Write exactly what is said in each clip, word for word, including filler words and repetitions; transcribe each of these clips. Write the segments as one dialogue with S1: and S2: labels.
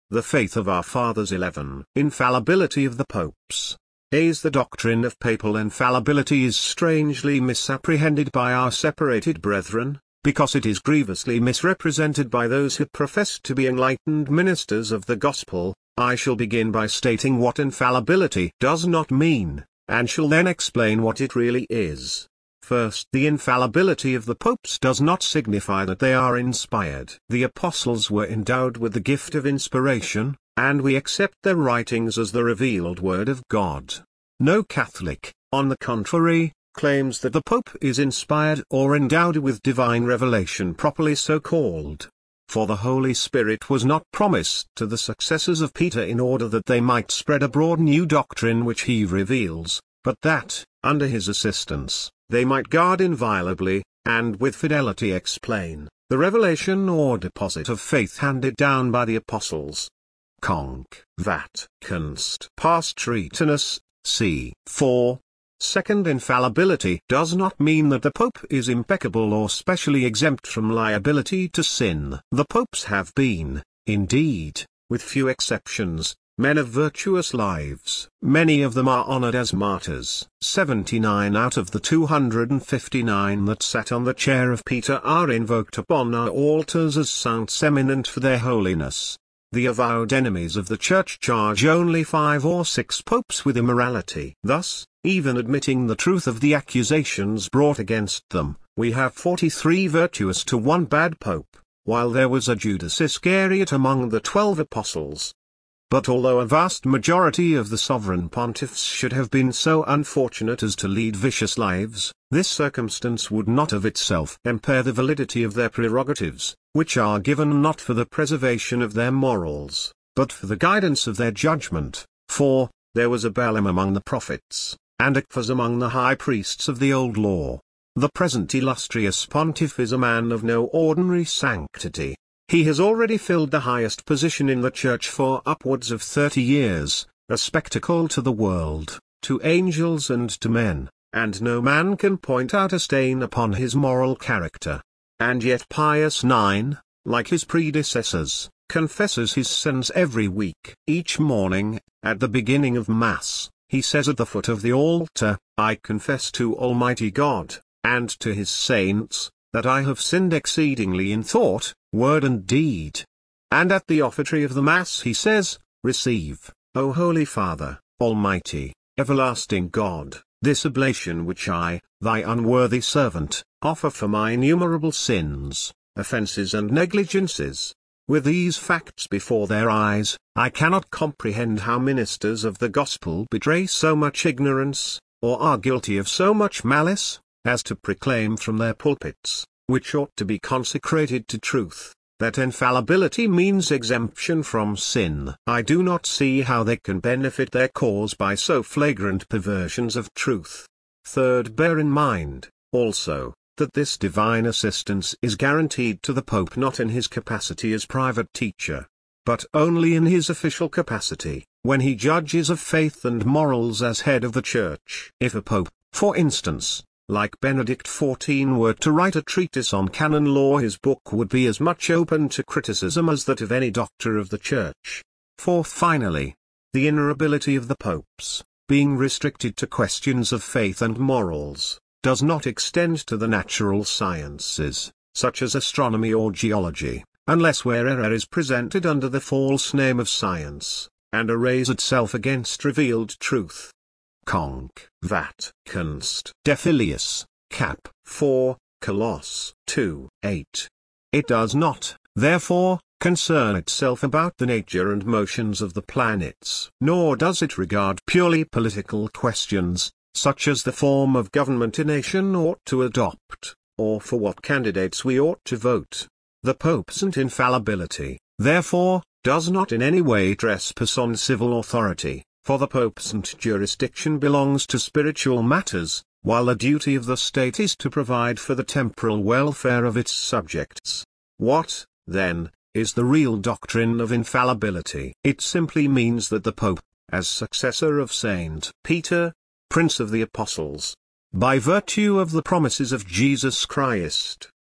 S1: The Faith of Our Fathers eleven. Infallibility of the Popes. As the doctrine of papal infallibility is strangely misapprehended by our separated brethren, because it is grievously misrepresented by those who profess to be enlightened ministers of the gospel, I shall begin by stating what infallibility does not mean, and shall then explain what it really is. First, the infallibility of the popes does not signify that they are inspired. The apostles were endowed with the gift of inspiration, and we accept their writings as the revealed word of God. No Catholic, on the contrary, claims that the Pope is inspired or endowed with divine revelation properly so called. For the Holy Spirit was not promised to the successors of Peter in order that they might spread abroad new doctrine which he reveals, but that, under his assistance, they might guard inviolably, and with fidelity explain, the revelation or deposit of faith handed down by the apostles. Conc. Vat. Const. Past Treatinus, c. four. Second, infallibility does not mean that the Pope is impeccable or specially exempt from liability to sin. The popes have been, indeed, with few exceptions, men of virtuous lives. Many of them are honored as martyrs. seventy-nine out of the two hundred fifty-nine that sat on the chair of Peter are invoked upon our altars as saints eminent for their holiness. The avowed enemies of the Church charge only five or six popes with immorality. Thus, even admitting the truth of the accusations brought against them, we have forty-three virtuous to one bad pope, while there was a Judas Iscariot among the twelve apostles. But although a vast majority of the sovereign pontiffs should have been so unfortunate as to lead vicious lives, this circumstance would not of itself impair the validity of their prerogatives, which are given not for the preservation of their morals, but for the guidance of their judgment. For, there was a Balaam among the prophets, and Achaz among the high priests of the old law. The present illustrious pontiff is a man of no ordinary sanctity. He has already filled the highest position in the Church for upwards of thirty years, a spectacle to the world, to angels and to men, and no man can point out a stain upon his moral character. And yet Pius the ninth, like his predecessors, confesses his sins every week. Each morning, at the beginning of Mass, he says at the foot of the altar, I confess to Almighty God, and to his saints, that I have sinned exceedingly in thought, word and deed. And at the offertory of the Mass he says, Receive, O Holy Father, Almighty, everlasting God, this oblation which I, thy unworthy servant, offer for my innumerable sins, offences and negligences. With these facts before their eyes, I cannot comprehend how ministers of the gospel betray so much ignorance, or are guilty of so much malice, as to proclaim from their pulpits, which ought to be consecrated to truth, that infallibility means exemption from sin. I do not see how they can benefit their cause by so flagrant perversions of truth. Third, bear in mind, also, that this divine assistance is guaranteed to the Pope not in his capacity as private teacher, but only in his official capacity, when he judges of faith and morals as head of the Church. If a Pope, for instance, like Benedict the fourteenth were to write a treatise on canon law, his book would be as much open to criticism as that of any doctor of the Church. For finally, the innerability of the popes, being restricted to questions of faith and morals, does not extend to the natural sciences, such as astronomy or geology, unless where error is presented under the false name of science, and arrays itself against revealed truth. Conc. Vat. Const. Defilius, cap. four, Coloss. two, eight. It does not, therefore, concern itself about the nature and motions of the planets. Nor does it regard purely political questions, such as the form of government a nation ought to adopt, or for what candidates we ought to vote. The Pope's infallibility, therefore, does not in any way trespass on civil authority. For the Pope's jurisdiction belongs to spiritual matters, while the duty of the state is to provide for the temporal welfare of its subjects. What, then, is the real doctrine of infallibility? It simply means that the Pope, as successor of Saint Peter, Prince of the Apostles, by virtue of the promises of Jesus Christ,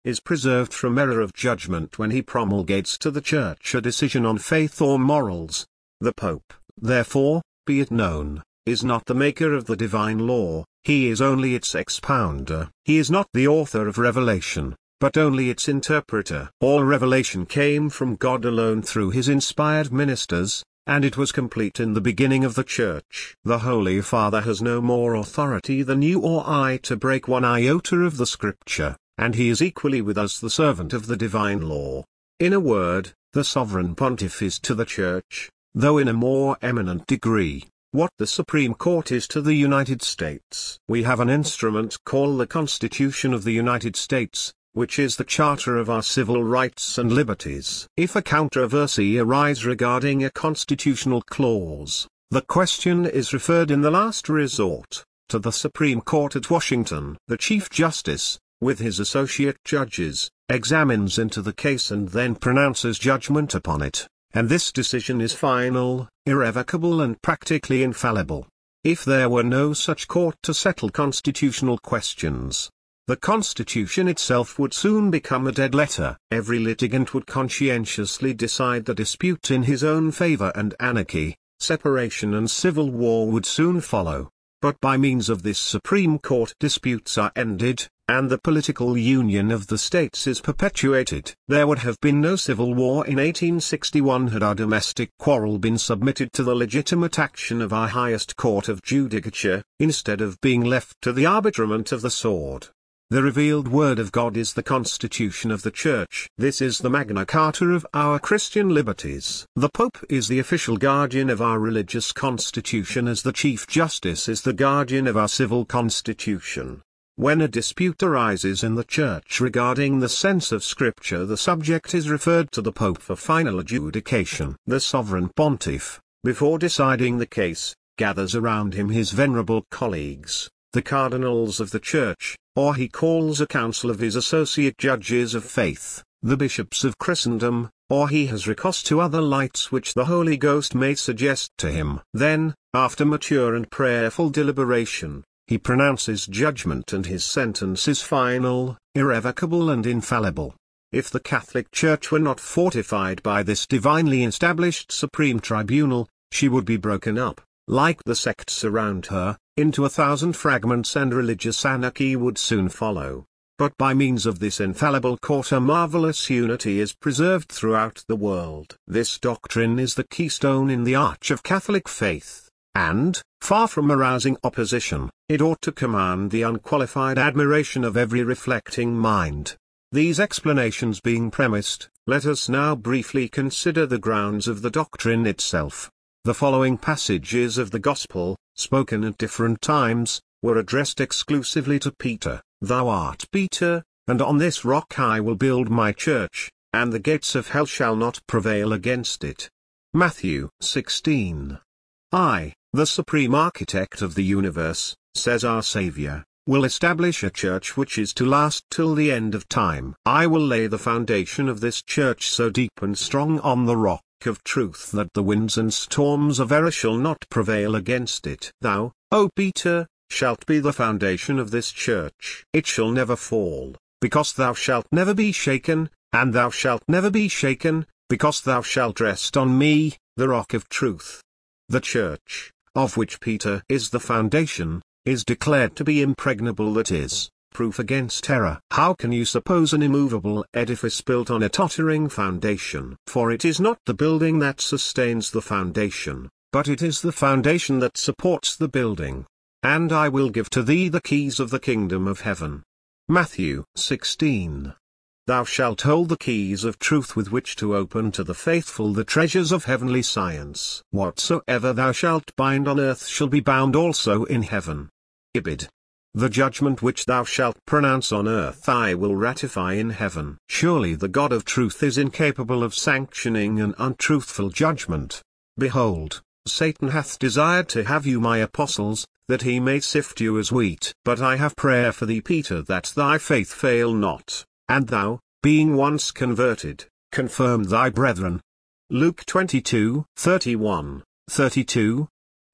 S1: is preserved from error of judgment when he promulgates to the Church a decision on faith or morals. The Pope, therefore, be it known, is not the maker of the divine law, he is only its expounder. He is not the author of revelation, but only its interpreter. All revelation came from God alone through his inspired ministers, and it was complete in the beginning of the Church. The Holy Father has no more authority than you or I to break one iota of the Scripture, and he is equally with us the servant of the divine law. In a word, the sovereign pontiff is to the Church, though in a more eminent degree, what the Supreme Court is to the United States. We have an instrument called the Constitution of the United States, which is the charter of our civil rights and liberties. If a controversy arise regarding a constitutional clause, the question is referred in the last resort to the Supreme Court at Washington. The Chief Justice, with his associate judges, examines into the case and then pronounces judgment upon it, and this decision is final, irrevocable and practically infallible. If there were no such court to settle constitutional questions, the Constitution itself would soon become a dead letter. Every litigant would conscientiously decide the dispute in his own favor, and anarchy, separation and civil war would soon follow. But by means of this Supreme Court disputes are ended, and the political union of the states is perpetuated. There would have been no civil war in eighteen sixty-one had our domestic quarrel been submitted to the legitimate action of our highest court of judicature, instead of being left to the arbitrament of the sword. The revealed Word of God is the Constitution of the Church. This is the Magna Carta of our Christian liberties. The Pope is the official guardian of our religious constitution, as the Chief Justice is the guardian of our civil constitution. When a dispute arises in the Church regarding the sense of Scripture, the subject is referred to the Pope for final adjudication. The Sovereign Pontiff, before deciding the case, gathers around him his venerable colleagues, the cardinals of the Church, or he calls a council of his associate judges of faith, the bishops of Christendom, or he has recourse to other lights which the Holy Ghost may suggest to him. Then, after mature and prayerful deliberation, he pronounces judgment, and his sentence is final, irrevocable and infallible. If the Catholic Church were not fortified by this divinely established supreme tribunal, she would be broken up, like the sects around her, into a thousand fragments, and religious anarchy would soon follow. But by means of this infallible court a marvelous unity is preserved throughout the world. This doctrine is the keystone in the arch of Catholic faith, and, far from arousing opposition, it ought to command the unqualified admiration of every reflecting mind. These explanations being premised, let us now briefly consider the grounds of the doctrine itself. The following passages of the Gospel, spoken at different times, were addressed exclusively to Peter. Thou art Peter, and on this rock I will build my church, and the gates of hell shall not prevail against it. Matthew sixteen. I, the supreme architect of the universe, says our Savior, will establish a church which is to last till the end of time. I will lay the foundation of this church so deep and strong on the rock of truth that the winds and storms of error shall not prevail against it. Thou, O Peter, shalt be the foundation of this church. It shall never fall, because thou shalt never be shaken, and thou shalt never be shaken, because thou shalt rest on me, the rock of truth. The church, of which Peter is the foundation, is declared to be impregnable, that is, proof against error. How can you suppose an immovable edifice built on a tottering foundation? For it is not the building that sustains the foundation, but it is the foundation that supports the building. And I will give to thee the keys of the kingdom of heaven. Matthew sixteen. Thou shalt hold the keys of truth with which to open to the faithful the treasures of heavenly science. Whatsoever thou shalt bind on earth shall be bound also in heaven. Ibid. The judgment which thou shalt pronounce on earth I will ratify in heaven. Surely the God of truth is incapable of sanctioning an untruthful judgment. Behold, Satan hath desired to have you my apostles, that he may sift you as wheat. But I have prayer for thee, Peter, that thy faith fail not, and thou, being once converted, confirm thy brethren. Luke twenty-two, thirty-one, thirty-two.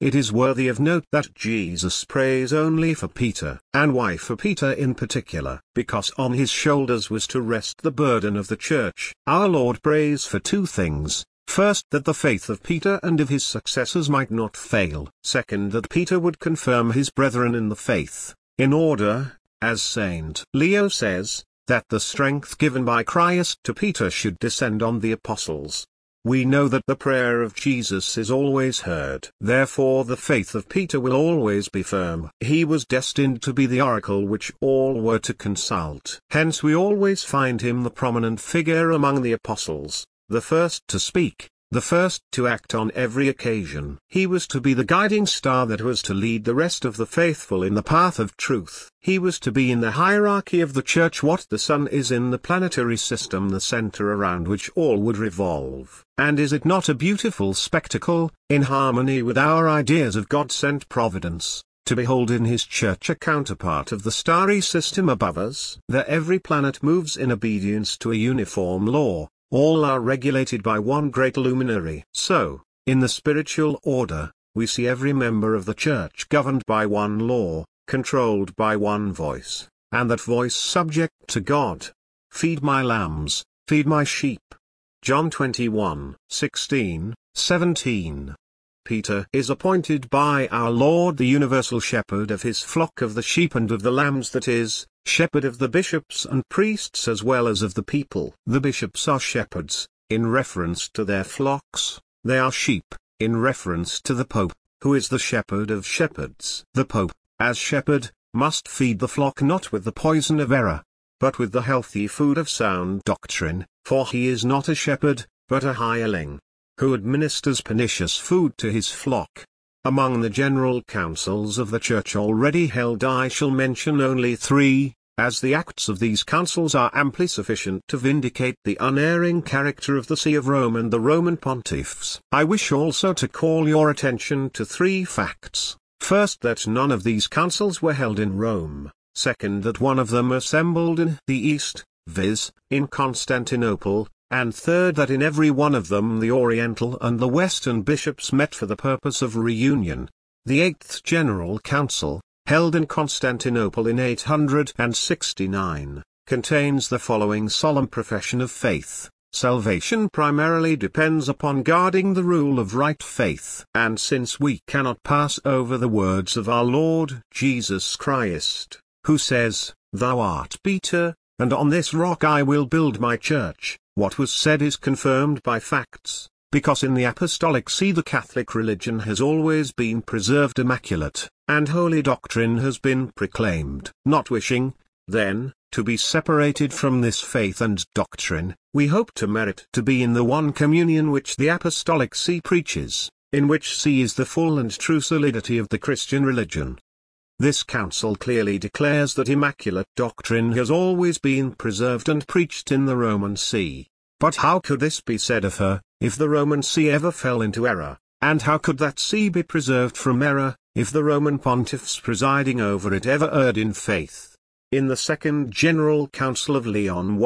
S1: It is worthy of note that Jesus prays only for Peter. And why for Peter in particular? Because on his shoulders was to rest the burden of the church. Our Lord prays for two things. First, that the faith of Peter and of his successors might not fail. Second, that Peter would confirm his brethren in the faith, in order, as Saint Leo says, that the strength given by Christ to Peter should descend on the apostles. We know that the prayer of Jesus is always heard. Therefore the faith of Peter will always be firm. He was destined to be the oracle which all were to consult. Hence we always find him the prominent figure among the apostles, the first to speak, the first to act on every occasion. He was to be the guiding star that was to lead the rest of the faithful in the path of truth. He was to be in the hierarchy of the church what the sun is in the planetary system, the center around which all would revolve. And is it not a beautiful spectacle, in harmony with our ideas of God-sent providence, to behold in his church a counterpart of the starry system above us? There every planet moves in obedience to a uniform law. All are regulated by one great luminary. So, in the spiritual order, we see every member of the church governed by one law, controlled by one voice, and that voice subject to God. Feed my lambs, feed my sheep. John twenty-one, sixteen, seventeen. Peter is appointed by our Lord the universal shepherd of his flock of the sheep and of the lambs, that is, shepherd of the bishops and priests as well as of the people. The bishops are shepherds, in reference to their flocks; they are sheep, in reference to the Pope, who is the shepherd of shepherds. The Pope, as shepherd, must feed the flock not with the poison of error, but with the healthy food of sound doctrine, for he is not a shepherd, but a hireling, who administers pernicious food to his flock. Among the general councils of the Church already held I shall mention only three, as the acts of these councils are amply sufficient to vindicate the unerring character of the See of Rome and the Roman Pontiffs. I wish also to call your attention to three facts. First, that none of these councils were held in Rome. Second, that one of them assembled in the East, viz., in Constantinople. And third, that in every one of them the Oriental and the Western bishops met for the purpose of reunion. The Eighth General Council, held in Constantinople in eight hundred sixty-nine, contains the following solemn profession of faith: salvation primarily depends upon guarding the rule of right faith. And since we cannot pass over the words of our Lord Jesus Christ, who says, "Thou art Peter, and on this rock I will build my church," what was said is confirmed by facts, because in the Apostolic See the Catholic religion has always been preserved immaculate, and holy doctrine has been proclaimed. Not wishing, then, to be separated from this faith and doctrine, we hope to merit to be in the one communion which the Apostolic See preaches, in which See is the full and true solidity of the Christian religion. This council clearly declares that immaculate doctrine has always been preserved and preached in the Roman See. But how could this be said of her, if the Roman See ever fell into error? And how could that See be preserved from error, if the Roman pontiffs presiding over it ever erred in faith? In the Second General Council of Leon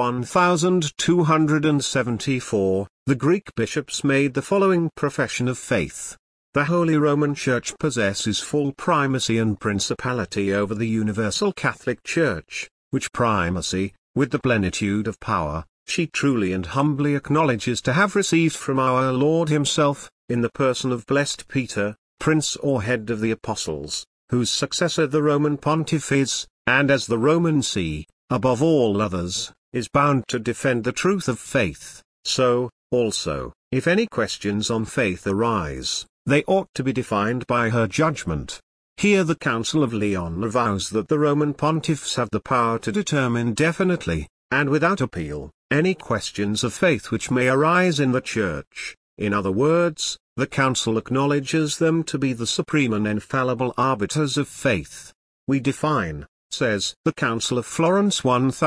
S1: twelve seventy-four, the Greek bishops made the following profession of faith: the Holy Roman Church possesses full primacy and principality over the Universal Catholic Church, which primacy, with the plenitude of power, she truly and humbly acknowledges to have received from our Lord himself, in the person of blessed Peter, prince or head of the apostles, whose successor the Roman pontiff is, and as the Roman See, above all others, is bound to defend the truth of faith. So, also, if any questions on faith arise, they ought to be defined by her judgment. Here the Council of Leon avows that the Roman pontiffs have the power to determine definitely, and without appeal, any questions of faith which may arise in the Church. In other words, the Council acknowledges them to be the supreme and infallible arbiters of faith. We define, says the Council of Florence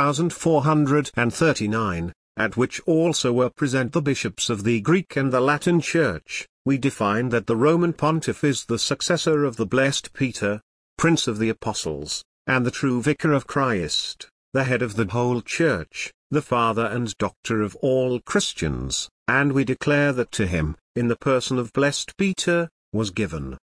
S1: fourteen thirty-nine, at which also were present the bishops of the Greek and the Latin Church, we define that the Roman Pontiff is the successor of the blessed Peter, Prince of the Apostles, and the true Vicar of Christ, the head of the whole Church, the Father and Doctor of all Christians, and we declare that to him, in the person of blessed Peter, was given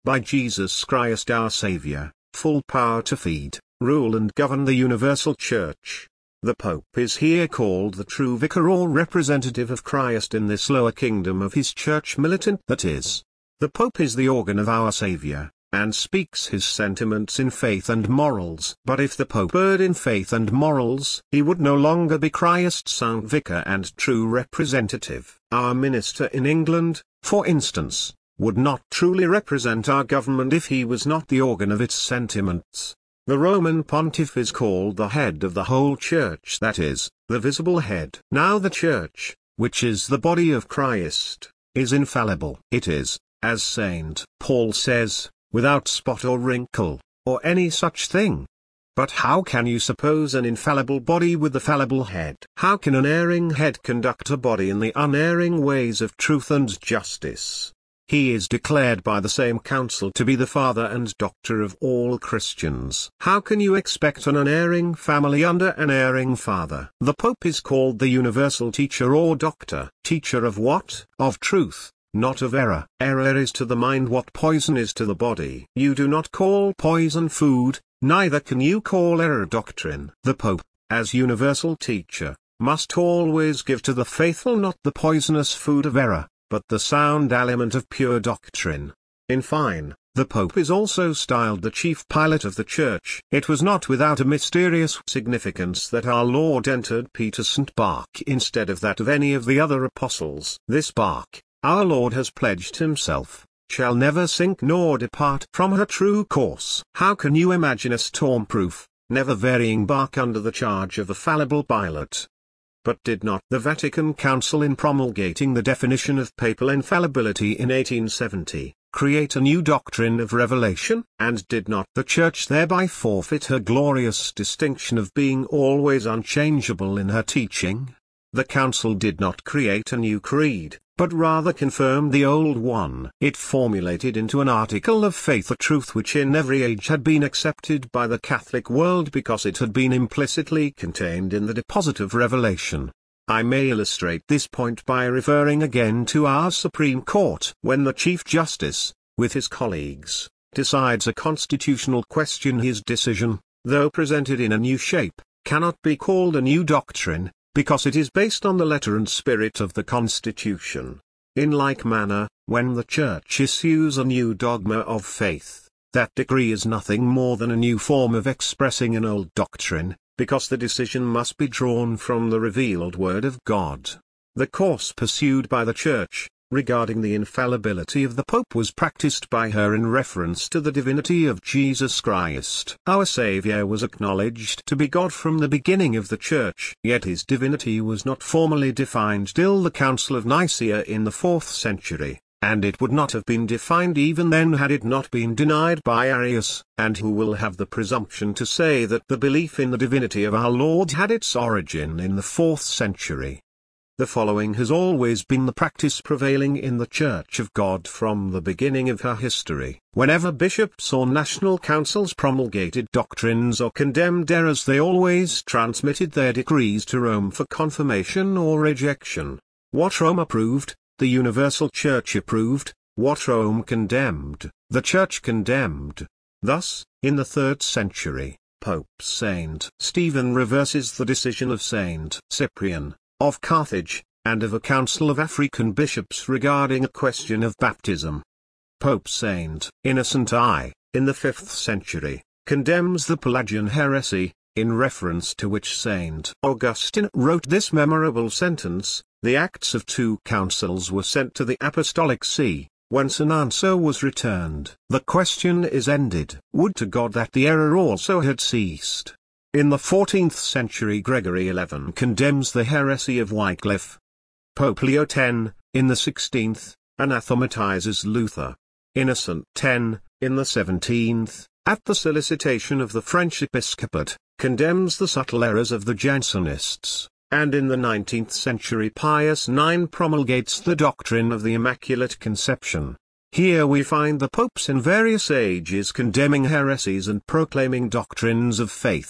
S1: by Jesus Christ our Savior, full power to feed, rule and govern the universal church. The Pope is here called the true vicar or representative of Christ in this lower kingdom of his church militant that is. The Pope is the organ of our Savior, and speaks his sentiments in faith and morals. But if the Pope erred in faith and morals, he would no longer be Christ's sound vicar and true representative. Our minister in England, for instance, would not truly represent our government if he was not the organ of its sentiments. The Roman Pontiff is called the head of the whole Church, that is, the visible head. Now the Church, which is the body of Christ, is infallible. It is, as Saint Paul says, without spot or wrinkle, or any such thing. But how can you suppose an infallible body with a fallible head? How can an erring head conduct a body in the unerring ways of truth and justice? He is declared by the same council to be the father and doctor of all Christians. How can you expect an unerring family under an erring father? The Pope is called the universal teacher or doctor. Teacher of what? Of truth, not of error. Error is to the mind what poison is to the body. You do not call poison food, neither can you call error doctrine. The Pope, as universal teacher, must always give to the faithful not the poisonous food of error, but the sound aliment of pure doctrine. In fine, the Pope is also styled the chief pilot of the Church. It was not without a mysterious significance that our Lord entered Peter's bark instead of that of any of the other apostles. This bark, our Lord has pledged himself, shall never sink nor depart from her true course. How can you imagine a storm-proof, never-varying bark under the charge of a fallible pilot? But did not the Vatican Council, in promulgating the definition of papal infallibility in eighteen seventy, create a new doctrine of revelation? And did not the Church thereby forfeit her glorious distinction of being always unchangeable in her teaching? The Council did not create a new creed, but rather confirmed the old one. It formulated into an article of faith a truth which in every age had been accepted by the Catholic world because it had been implicitly contained in the deposit of revelation. I may illustrate this point by referring again to our Supreme Court. When the Chief Justice, with his colleagues, decides a constitutional question, his decision, though presented in a new shape, cannot be called a new doctrine, because it is based on the letter and spirit of the Constitution. In like manner, when the Church issues a new dogma of faith, that decree is nothing more than a new form of expressing an old doctrine, because the decision must be drawn from the revealed Word of God. The course pursued by the Church, regarding the infallibility of the Pope, was practiced by her in reference to the divinity of Jesus Christ. Our Saviour was acknowledged to be God from the beginning of the Church, yet his divinity was not formally defined till the Council of Nicaea in the fourth century, and it would not have been defined even then had it not been denied by Arius. And who will have the presumption to say that the belief in the divinity of our Lord had its origin in the fourth century? The following has always been the practice prevailing in the Church of God from the beginning of her history. Whenever bishops or national councils promulgated doctrines or condemned errors, they always transmitted their decrees to Rome for confirmation or rejection. What Rome approved, the universal Church approved; what Rome condemned, the Church condemned. Thus, in the third century, Pope Saint Stephen reverses the decision of Saint Cyprian of Carthage, and of a council of African bishops regarding a question of baptism. Pope Saint Innocent I, in the fifth century, condemns the Pelagian heresy, in reference to which Saint Augustine wrote this memorable sentence: "The acts of two councils were sent to the Apostolic See, whence an answer was returned. The question is ended. Would to God that the error also had ceased." In the fourteenth century, Gregory the eleventh condemns the heresy of Wycliffe. Pope Leo the tenth, in the sixteenth, anathematizes Luther. Innocent the tenth, in the seventeenth, at the solicitation of the French episcopate, condemns the subtle errors of the Jansenists, and in the nineteenth century Pius the ninth promulgates the doctrine of the Immaculate Conception. Here we find the popes in various ages condemning heresies and proclaiming doctrines of faith,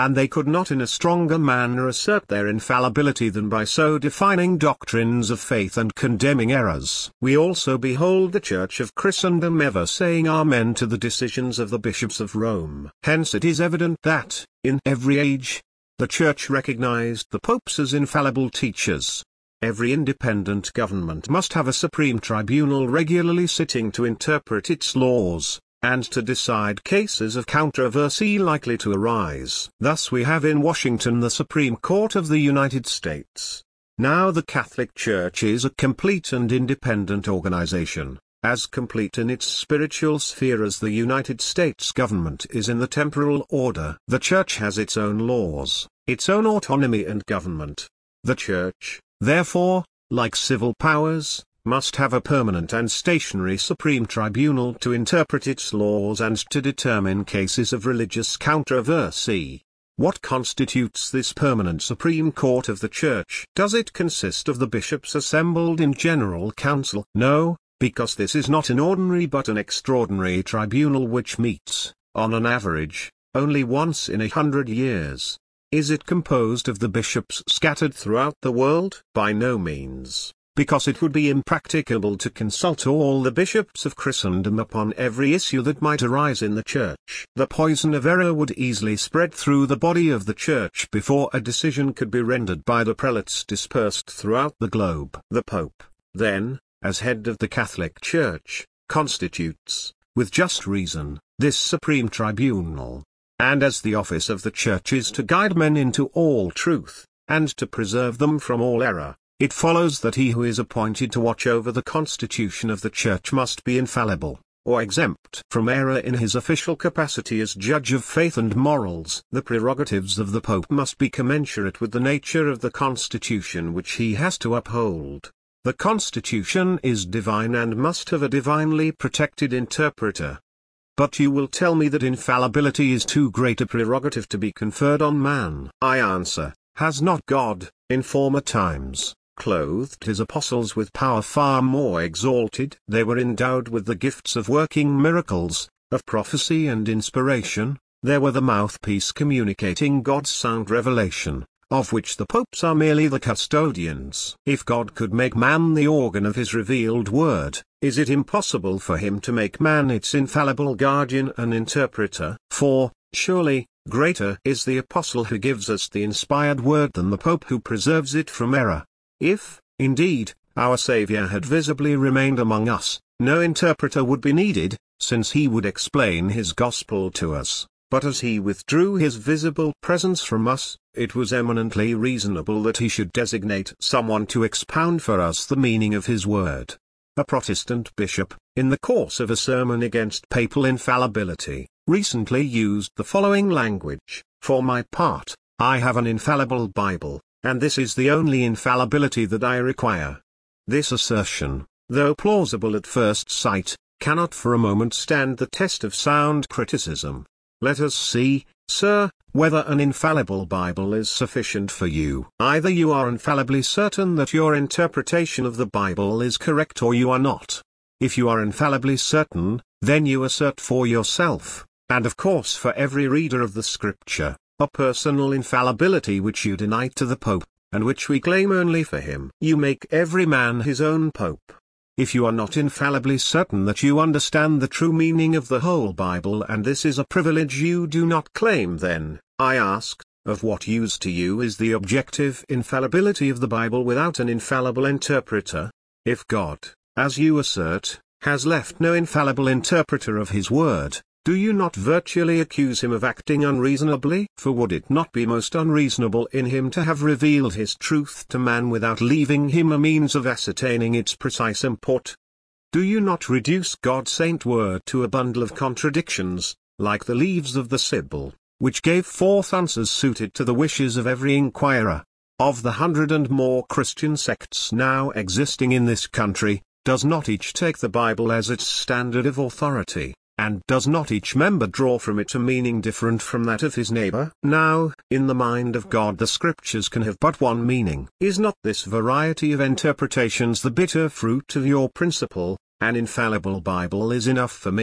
S1: and they could not in a stronger manner assert their infallibility than by so defining doctrines of faith and condemning errors. We also behold the Church of Christendom ever saying Amen to the decisions of the bishops of Rome. Hence it is evident that, in every age, the Church recognized the popes as infallible teachers. Every independent government must have a supreme tribunal regularly sitting to interpret its laws, and to decide cases of controversy likely to arise. Thus we have in Washington the Supreme Court of the United States. Now the Catholic Church is a complete and independent organization, as complete in its spiritual sphere as the United States government is in the temporal order. The Church has its own laws, its own autonomy and government. The Church, therefore, like civil powers, must have a permanent and stationary supreme tribunal to interpret its laws and to determine cases of religious controversy. What constitutes this permanent Supreme Court of the Church? Does it consist of the bishops assembled in general council? No, because this is not an ordinary but an extraordinary tribunal which meets, on an average, only once in a hundred years. Is it composed of the bishops scattered throughout the world? By no means, because it would be impracticable to consult all the bishops of Christendom upon every issue that might arise in the Church. The poison of error would easily spread through the body of the Church before a decision could be rendered by the prelates dispersed throughout the globe. The Pope, then, as head of the Catholic Church, constitutes, with just reason, this supreme tribunal. And as the office of the Church is to guide men into all truth, and to preserve them from all error, it follows that he who is appointed to watch over the constitution of the Church must be infallible, or exempt from error in his official capacity as judge of faith and morals. The prerogatives of the Pope must be commensurate with the nature of the constitution which he has to uphold. The constitution is divine and must have a divinely protected interpreter. But you will tell me that infallibility is too great a prerogative to be conferred on man. I answer, has not God, in former times, clothed his apostles with power far more exalted? They were endowed with the gifts of working miracles, of prophecy and inspiration. They were the mouthpiece communicating God's sound revelation, of which the popes are merely the custodians. If God could make man the organ of his revealed word, is it impossible for him to make man its infallible guardian and interpreter? For, surely, greater is the apostle who gives us the inspired word than the pope who preserves it from error. If, indeed, our Saviour had visibly remained among us, no interpreter would be needed, since he would explain his gospel to us. But as he withdrew his visible presence from us, it was eminently reasonable that he should designate someone to expound for us the meaning of his word. A Protestant bishop, in the course of a sermon against papal infallibility, recently used the following language: "For my part, I have an infallible Bible, and this is the only infallibility that I require." This assertion, though plausible at first sight, cannot for a moment stand the test of sound criticism. Let us see, sir, whether an infallible Bible is sufficient for you. Either you are infallibly certain that your interpretation of the Bible is correct, or you are not. If you are infallibly certain, then you assert for yourself, and of course for every reader of the Scripture, a personal infallibility which you deny to the Pope, and which we claim only for him. You make every man his own Pope. If you are not infallibly certain that you understand the true meaning of the whole Bible, and this is a privilege you do not claim, then, I ask, of what use to you is the objective infallibility of the Bible without an infallible interpreter? If God, as you assert, has left no infallible interpreter of his word, do you not virtually accuse him of acting unreasonably? For would it not be most unreasonable in him to have revealed his truth to man without leaving him a means of ascertaining its precise import? Do you not reduce God's saint word to a bundle of contradictions, like the leaves of the Sibyl, which gave forth answers suited to the wishes of every inquirer? Of the hundred and more Christian sects now existing in this country, does not each take the Bible as its standard of authority? And does not each member draw from it a meaning different from that of his neighbor? Now, in the mind of God the Scriptures can have but one meaning. Is not this variety of interpretations the bitter fruit of your principle, "An infallible Bible is enough for me"?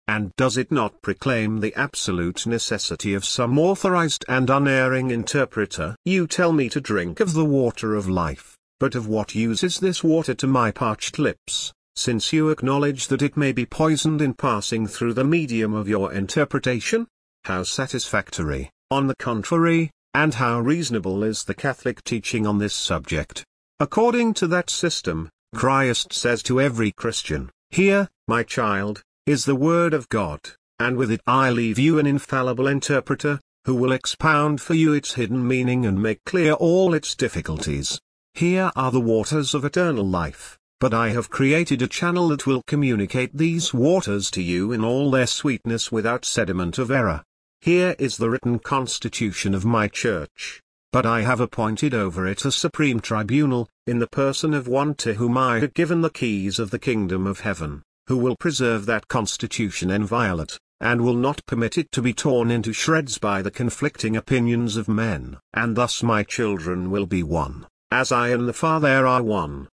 S1: And does it not proclaim the absolute necessity of some authorized and unerring interpreter? You tell me to drink of the water of life, but of what use is this water to my parched lips, since you acknowledge that it may be poisoned in passing through the medium of your interpretation? How satisfactory, on the contrary, and how reasonable is the Catholic teaching on this subject. According to that system, Christ says to every Christian, "Here, my child, is the word of God, and with it I leave you an infallible interpreter, who will expound for you its hidden meaning and make clear all its difficulties. Here are the waters of eternal life, but I have created a channel that will communicate these waters to you in all their sweetness without sediment of error. Here is the written constitution of my church, but I have appointed over it a supreme tribunal, in the person of one to whom I have given the keys of the kingdom of heaven, who will preserve that constitution inviolate, and will not permit it to be torn into shreds by the conflicting opinions of men. And thus my children will be one, as I and the Father are one.